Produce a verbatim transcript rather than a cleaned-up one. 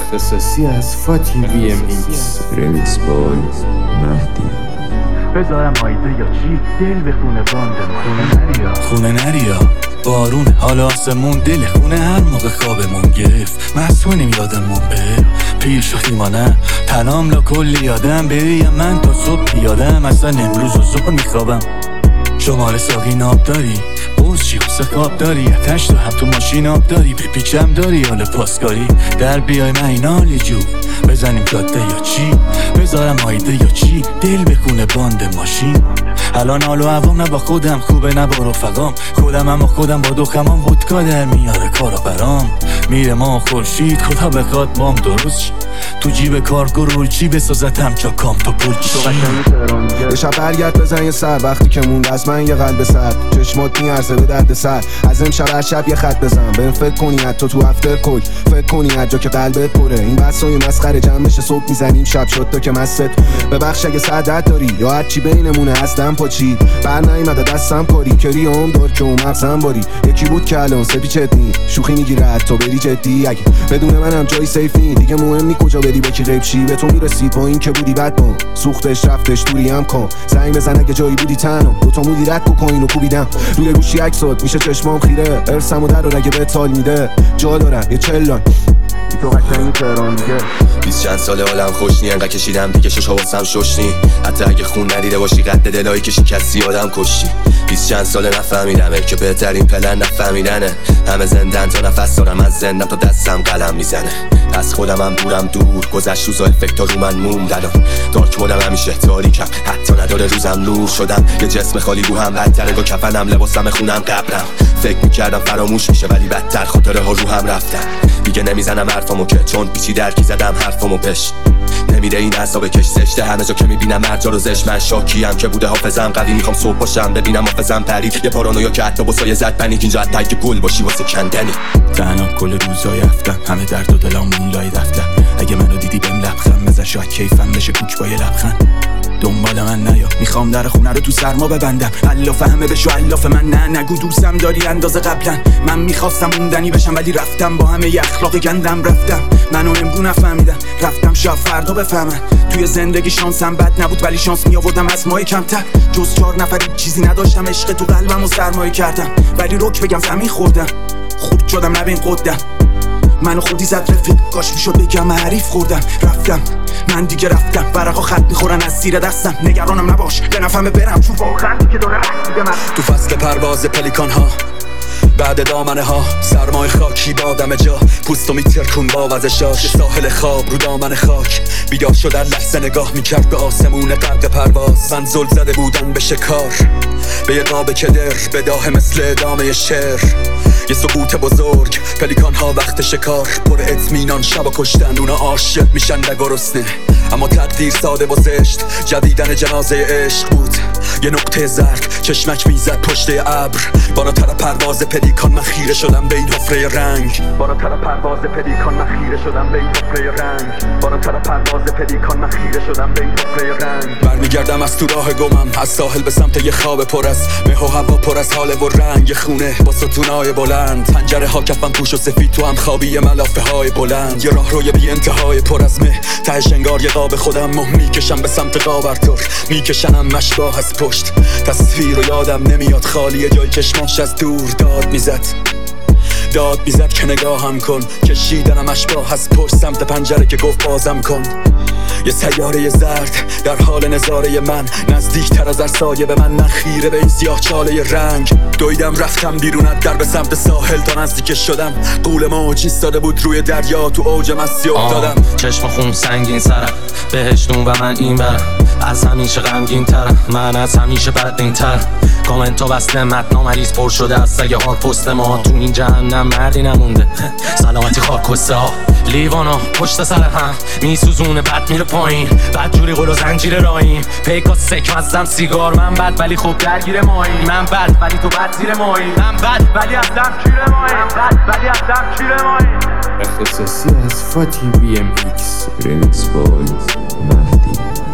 اختصاصی از فاتی وی ام ایکس. رمیکس بای مهدی. بذارم آیده یا چی دل به خونه باندم. خونه نریا خونه نریا بارون حالا آسمون دل خونه هر موقع خوابمون گرفت مسئولیم یادمون بر پیر شدی ما نه تنام لا کلی یادم بریم من تا صبح یادم اصلا امروز و ظهر میخوابم. شماره ساقی ناب داری بوز چی و سکاب داری اتش تو هم تو ماشین آب داری بپیچم داری حال پاسکاری در بیای من اینالی جو بزنیم جاده یا چی بذارم آیده یا چی دل بخونه باند ماشین. الان حال و عوام نه با خودم خوبه نه با رفقام خودم اما خودم با دو خمام ودکا در میاره کارا برام میره ما خورشید خدا بخواد بام درست شی تو جیب کارگو رولچی بسازتم چا کام تو پلچی. یه شب برگرد بزن یه سر وقتی که موند از من یه قلب سر چشمات میارزه به درد سر از امشب هر شب یه خط بزن بهم فکر کنی حتی تو افتر کل فکر کنی هر جا که قلبت پره این بسای مسخره جمع بشه صبح میزنیم شب شد تا که مست ببخش اگه سعادت داری یا هر چی بینمونه هستم پاچید بر نیومده دستم کاری کری هم دار که اون مغزم باری یکی بود که الان سپیچت نی شوخی میگیره حتی بری جدی اگه بدون منم جای سیف نی دیگه مهم نی کجا بری با کی غیب شی به تو میرسید با این که بودی بد با سوختش رفتش دوری هم کن زنگ بزن اگه جایی بودی تنها دو تا مودی رد کو اینو کوبیدم روی گوشی عکسات میشه چشمام خیره ارسمو در رو اگه به تال میده جا دارم یه چلان تو قشنگی تهران دیگه بیست چند ساله حالم خوش نی انقدر کشیدم دیگه شش حواسم شش نی حتی اگه خون ندیده باشی قد دلایی که شکستی آدم کشتی بیست چند ساله نفهمیدمه که بهترین پلن نفهمیدنه همه زندن تا نفس دارم از زندم تا دستم قلم میزنه از خودم هم دورم دور گذشت روزا افکتا رو من موندن دارک مودم همیشه تاریکم حتی نداره روزم نور شدم یه جسم خالی رو هم بدتره با کفنم لباسم خونم قبرم فکر میکردم فراموش میشه ولی بدتر خاطره ها رو هم رفتن دیگه نمیزنم حرفامو که چون پیچی درکی زدم حرفامو پش نمیره این عصابه کش زشته همه جا که میبینم مرجا رو زشت من شاکیم که بوده حافظم قوی میخوام صبح باشم ببینم حافظم پرید یه پارانویا که حتی بسای زد بنیک اینجا حتی که گل باشی واسه کندنی تنها کل روزای هفتم همه درد و دلام اون لای دفتر اگه منو دیدی بهم لبخند بزن شاید کیفم بشه کوک با یه لبخند دنبال من نیا میخوام در خونه رو تو سرما ببندم الاف همه بشو الاف من نه نگو دوستم داری اندازه قبلا من میخواستم موندنی بشم ولی رفتم با همه ی اخلاق گندم رفتم منو امرو نفهمیدم رفتم شاید فردا بفهمن توی زندگی شانسم بد نبود ولی شانس میآوردم از ماه کمتر جز چهار نفری چیزی نداشتم عشق تو قلبم و سرمایه کردم ولی رک بگم زمین خوردم خورد شدم نبین قدم منو خودی زد رفیق کاش میشد بگم حریف خوردم رفتم من دیگه رفتم ورقا خط میخورن از زیر دستم نگرانم نباش به نفهمه برم چون واقعا دیگه داره دیگه من تو فصل پرواز پلیکان ها بعد دامنه ها سرمای خاکی بادم جا پوستو میترکون با وزشاش ساحل خواب رو دامن خاک بیدار شدن لحظه نگاه میکرد به آسمون غرق پرواز من زل زده بودن به شکار به یه قاب کدر بداه مثل ادامه شعر یه سقوط بزرگ پلیکان ها وقت شکار پر اطمینان شب کشتن اونا عاشق میشن نگرسنه اما تقدیر ساده و زشت جدیدن جنازه عشق بود یه نقطه زرد چشمک میزد پشت ابر بالاتر پرواز پلیکان من خیره شدم به این حفره رنگ بالاتر پرواز پلیکان من خیره شدم به این حفره رنگ بالاتر پرواز پلیکان من خیره شدم به این حفره رنگ برمیگردم از تو راه گمم از ساحل به سمت یه خواب پر از مه و هوا پر از حال و رنگ خونه با ستونای بلند پنجره ها کفن پوش و سفید تو هم خوابی ملافه های بلند یه راه روی بی انتهای پر از مه تهش انگار یه قاب خودم مه میکشم به سمت قابرتور میکشنم مشباه از پشت تصویر رو یادم نمیاد خالی جای چشماش از دور داد میزد داد میزد که نگاهم کن کشیدنم اشباه از پشت سمت پنجره که گفت بازم کن یه سیاره زرد در حال نظاره من نزدیک تر از ارسایه به من من خیره به این سیاه چاله رنگ دویدم رفتم بیرونت در به سمت ساحل تا نزدیک شدم قول موج ایستاده بود روی دریا تو اوج مستی افتادم چشم خون سنگین سرم بهشتون و من این برم از همیشه غمگین ترم من از همیشه بدبین تر کامنت ها بسته متنا مریض پر شده از سگه هار پست ما تو این جهنم مردی نمونده سلامتی خاک ها لیوانا پشت سر هم میسوزونه بد میره پایین بد جوری قل و زنجیر رایم پیکا سک مزدم سیگار من بد ولی خوب درگیر مایی من بد ولی تو بد زیر مایی من بد ولی اصلا کیر مایی من بد ولی اصلا کیر مایی. اختصاصی از فاتی وی ام ایکس. رمیکس بای مهدی.